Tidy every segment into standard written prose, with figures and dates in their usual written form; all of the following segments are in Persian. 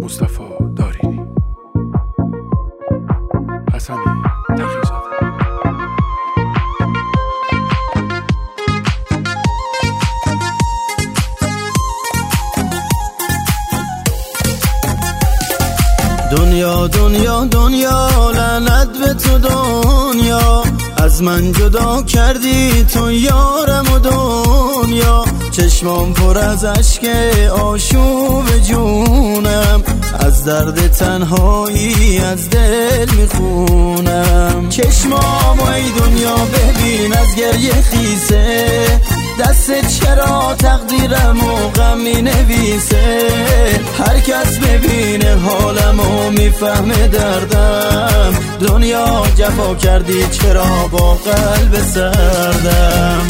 مصطفی دارینی، حسن تقی‌زاده. دنیا دنیا دنیا لعنت به تو دنیا، از من جدا کردی تو یارم و دنیا. چشمام پر از اشک آشوب جونم، از درد تنهایی از دل میخونم. چشمام ای دنیا ببین از گریه خیسه، دست چرا تقدیرم و غم می نویسه. هر کس ببینه حالم و میفهمه دردم، دنیا جفا کردی چرا با قلب سردم.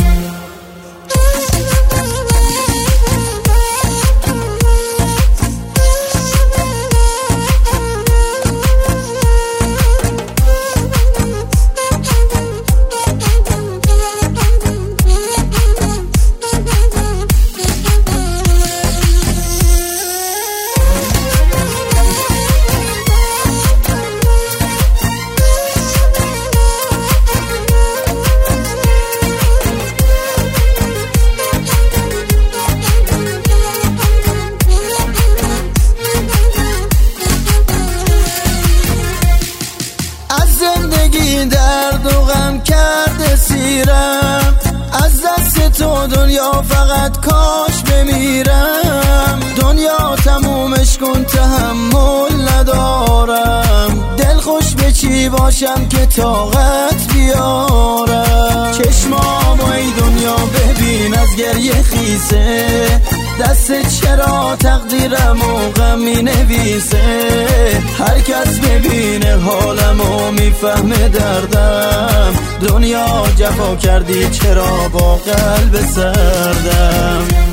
درد و غم کرده سیرم، از دست تو دنیا فقط کاش بمیرم. دنیا تمومش کن تحمل ندارم، دل خوش به چی باشم که طاقت بیارم. چشمام ای دنیا ببین از گریه خیسه، دست چرا تقدیرم و غم می نویسه. هر کس ببینه حالم و میفهمه دردم، دنیا جفا کردی چرا با قلب سردم.